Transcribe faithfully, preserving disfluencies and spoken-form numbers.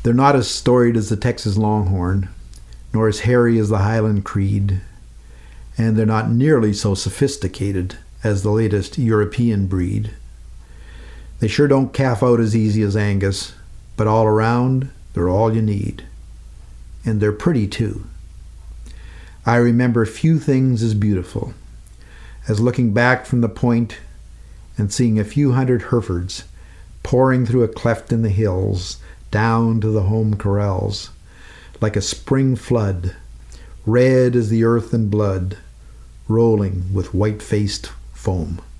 They're not as storied as the Texas Longhorn, nor as hairy as the Highland Creed, and they're not nearly so sophisticated as the latest European breed. They sure don't calf out as easy as Angus, but all around, they're all you need. And they're pretty too. I remember few things as beautiful as looking back from the point and seeing a few hundred Herefords pouring through a cleft in the hills down to the home corrals, like a spring flood, red as the earth and blood, rolling with white-faced foam.